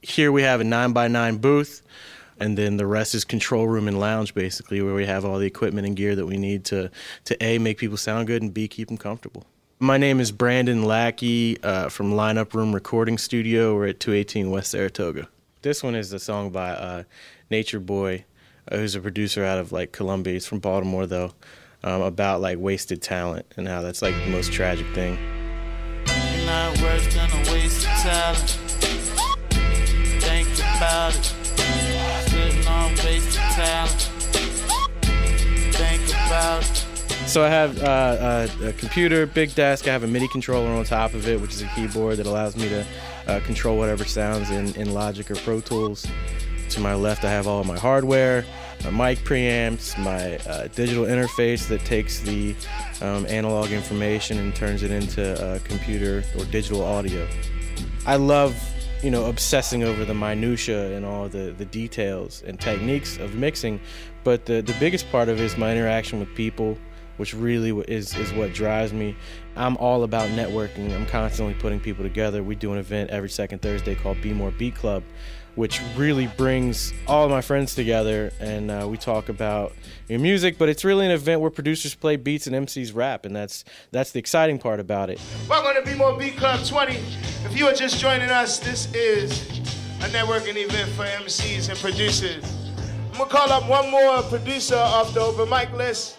Here we have a 9x9 booth, and then the rest is control room and lounge, basically, where we have all the equipment and gear that we need to A, make people sound good, and B, keep them comfortable. My name is Brandon Lackey from Lineup Room Recording Studio. We're at 218 West Saratoga. This one is a song by Nature Boy, who's a producer out of like Columbia. He's from Baltimore, though, about like wasted talent and how that's like the most tragic thing. You're not worse than a wasted talent. Think about it. Sitting on wasted talent. Think about it. So I have a computer, big desk. I have a MIDI controller on top of it, which is a keyboard that allows me to control whatever sounds in Logic or Pro Tools. To my left, I have all of my hardware, my mic preamps, my digital interface that takes the analog information and turns it into computer or digital audio. I love, obsessing over the minutia and all the details and techniques of mixing, but the biggest part of it is my interaction with people, which really is what drives me. I'm all about networking. I'm constantly putting people together. We do an event every second Thursday called Be More Beat Club, which really brings all of my friends together, and we talk about music, but it's really an event where producers play beats and MCs rap, and that's the exciting part about it. Welcome to Be More Beat Club 20. If you are just joining us, this is a networking event for MCs and producers. I'm gonna call up one more producer off the open mic list.